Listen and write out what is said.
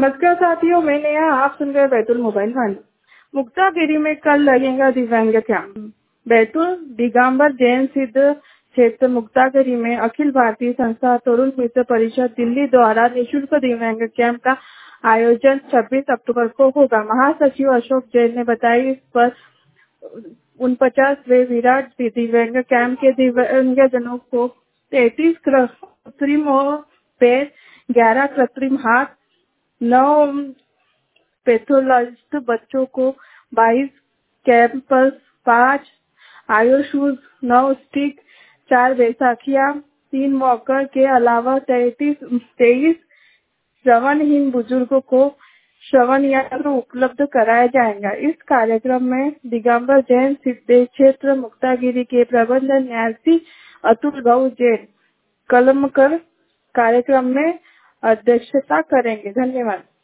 नमस्कार साथियों, मैं नेहा। आप सुन रहे बैतूल मोबाइल वाणी। मुक्तागिरी में कल लगेगा दिव्यांग कैंप। बैतूल दिगंबर जैन सिद्ध क्षेत्र मुक्तागिरी में अखिल भारतीय संस्था तरुण मित्र परिषद दिल्ली द्वारा निःशुल्क दिव्यांग कैंप का आयोजन 26 अक्टूबर को होगा। महासचिव अशोक जैन ने बताया। इस पर 49वें विराट दिव्यांग कैंप के दिव्यांगजनों को 33 कृत्रिम पैर, 11 कृत्रिम हाथ, 9 पैथोलॉजिस्ट बच्चों को 22 कैंपस, 5 आयो शूज, 9 स्टिक, 4 बैसाखियां, 3 वॉकर के अलावा 23 श्रवणहीन बुजुर्गों को श्रवण यंत्र उपलब्ध कराया जाएगा। इस कार्यक्रम में दिगंबर जैन सिद्ध क्षेत्र मुक्तागिरी के प्रबंध न्यासी अतुल भाऊ जैन कलमकर कार्यक्रम में अध्यक्षता करेंगे। धन्यवाद।